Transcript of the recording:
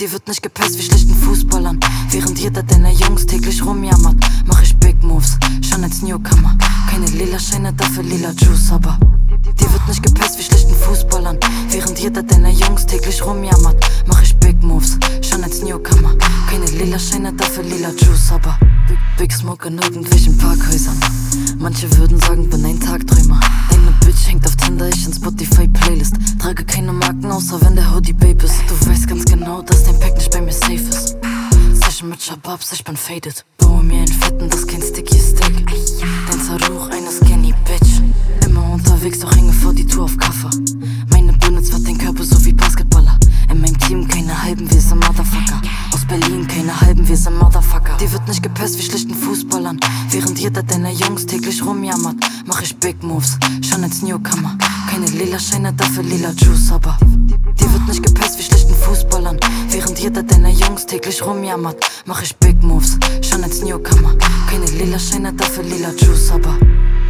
Die wird nicht gepasst wie schlichten Fußballern. Während jeder deiner Jungs täglich rumjammert, mach ich Big Moves, schon als Newcomer. Keine lila Scheine, dafür lila Juice, aber die wird nicht gepasst wie schlichten Fußballern. Während jeder deiner Jungs täglich rumjammert, mach ich Big Moves, schon als Newcomer. Keine lila Scheine, dafür lila Juice, aber Big Smoke in irgendwelchen Parkhäusern. Manche würden sagen, bin ein Tagträumer. Deine Bitch hängt auf Tinder, ich in Spotify-Playlist. Trage keine Marken, außer wenn der Hoodie Babe ist. Du weißt ganz genau, dass dein Pack nicht bei mir safe ist. Session mit Shababs, ich bin faded. Baue mir ein Fetten, das kein Sticky Stick. Dein Zaruch, eine Skinny Bitch. Immer unterwegs, doch hänge vor die Tour auf Kaffer. Meine Birne zwar den Körper so wie Basketballer. In meinem Team keine halben, wir sind Motherfucker. Aus Berlin keine halben, wir sind Motherfucker. Die wird nicht gepasst wie schlichten Fußballern. Während jeder deiner Jungs täglich rumjammert, mach ich Big Moves, schon als Newcomer. Keine lila Scheine, dafür lila Juice, aber die wird nicht gepasst wie schlichten Fußballern. Während jeder deiner Jungs täglich rumjammert, mach ich Big Moves, schon als Newcomer. Keine lila Scheine, dafür lila Juice, aber